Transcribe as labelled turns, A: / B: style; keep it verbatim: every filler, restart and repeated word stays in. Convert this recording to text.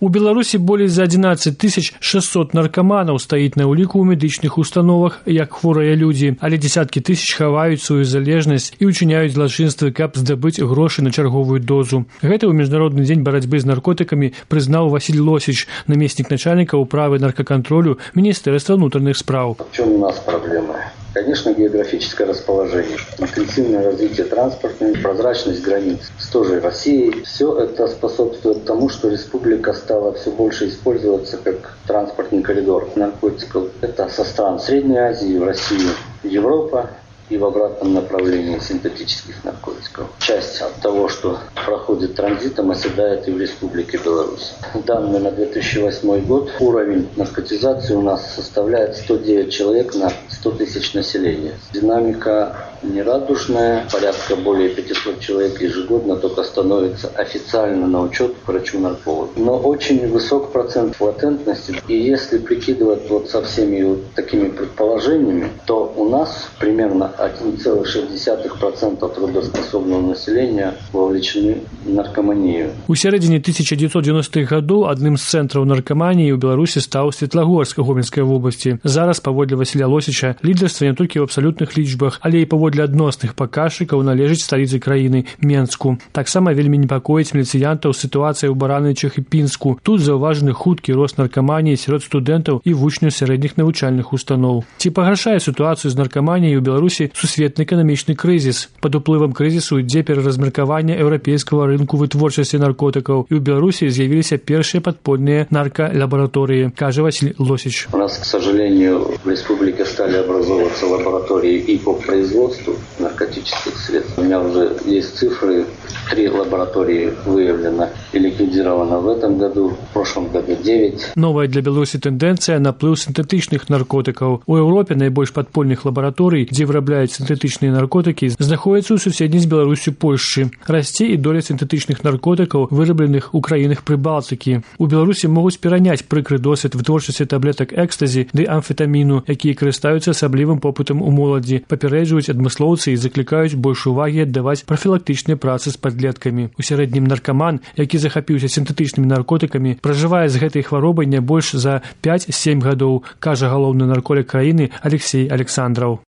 A: У Беларусі болей за адзінаццаць тысяч шэсцьсот наркаманаў стаіць на ўліку ў медычных установах як хворыя людзі, але дзесяткі тысяч хаваюць сваю залежнасць і ўчыняюць злачынствы, каб здабыць грошы на чарговую дозу. Гэта ў міжнародны дзень барацьбы з наркотыкамі прызнаў Васіль Лосіч, намеснік начальніка управы наркоконтролю Министерства внутренних спраў.
B: В чем у нас проблема? Конечно, географическое расположение, интенсивное развитие транспортной, прозрачность границ с той же Россией. Все это способствует тому, что республика стала все больше использоваться как транспортный коридор наркотиков. Это со стран Средней Азии в Россию, Европа и в обратном направлении синтетических наркотиков. Часть от того, что проходит транзитом, оседает и в Республике Беларусь. Данные на две тысячи восьмой год. Уровень наркотизации у нас составляет сто девять человек на сто тысяч населения. Динамика нерадужная. Порядка более пятисот человек ежегодно только становится официально на учет к врачу-наркологу. Но очень высок процент латентности. И если прикидывать вот со всеми вот такими предположениями, то у нас примерно один целых шесть десятых процента трудоспособного населения вовлечены в наркоманию.
A: У сярэдзіне тысяча девятьсот девяностых гадоў адным з цэнтраў наркаманіі ў Беларусі стаў Светлагорск Гомельскай вобласці. Зараз, паводле Васіля Лосіча, лідарства не толькі ў абсалютных лічбах, але і паводле адносных паказчыкаў належыць сталіцы краіны Менску. Таксама вельмі непакоіць міліцыянтаў сітуацыя ў Баранычах і Пінску. Тут заўважаны хуткі рост наркаманіі сярод студэнтаў і вучняў сярэдніх навучальных устаноў. Ці пагаршае сітуацыю з наркаманіяй у Беларусі сусветны эканамічны крызіс? Пад уплывам крызісу ідзе пераразмеркаванне еўрапейскага рынку вытворчасці наркотыкаў, і ў Беларусі з'явіліся першыя падпольныя нарколаборатории, кажа Василь Лосич.
B: У нас, к сожалению, в республике стали образовываться лаборатории и по производству наркотических средств. У меня уже есть цифры. Три лаборатории выявлено и ликвидировано в этом году, в прошлом году девять.
A: Новая для Беларусі тэндэнцыя – наплыў сінтэтычных наркотыкаў. У Еўропе найбольш падпольных лабараторый, дзе вырабляюць сінтэтычныя наркотыкі, знаходзяцца ў суседняй з Беларусю Польшчы. Расце і доля сінтэтычных наркотыкаў, вырабленых у краінах Прыбалтыкі. У Беларусі могуць пераняць прыкры досвед вытворчасці таблетак экстазі ды амфетаміну, якія карыстаюцца асаблівым попытам у моладзі, папярэджваюць адмыслоўцы і заклікаюць больш увагі аддаваць прафілактычныя працы з падлеткамі. У сярэднім наркаман, які захапіўся сінтэтычнымі наркотыкамі, пражывае з гэтай хваробай не больш за пяць-сем гадоў, кажа галоўны нарколог краіны Алексей Александраў.